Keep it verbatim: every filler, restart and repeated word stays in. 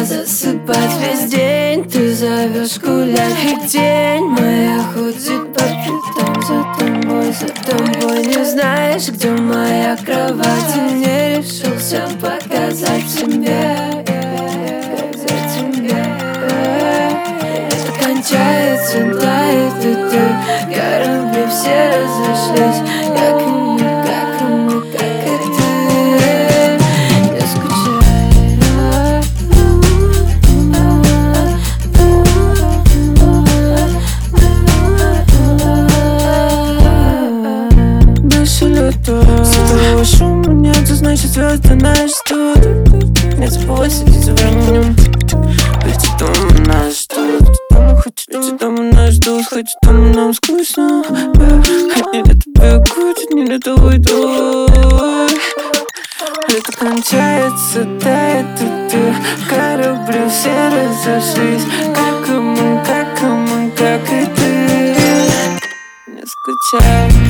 засыпать весь день. Ты зовешь гулять, и тень моя ходит по пятам за тобой, за тобой. Не знаешь, где моя кровать, и не решился показать тебе, показать тебе. Это кончается, тает, и ты, корабли все разошлись, как и мы, как и мы, как и ты. Не скучай. Дыши лето, светового шума нет, значит звезды нас ждут. Не забывай следить за временем, ведь дома нас ждут. Дома хоть люди дома нас ждут, хоть дома нам скучно. Хоть не для тебя крутят, не для того идут. Лето кончается, тает, и ты, корабли все разошлись, как и мы, как и мы, как и ты. Не скучай.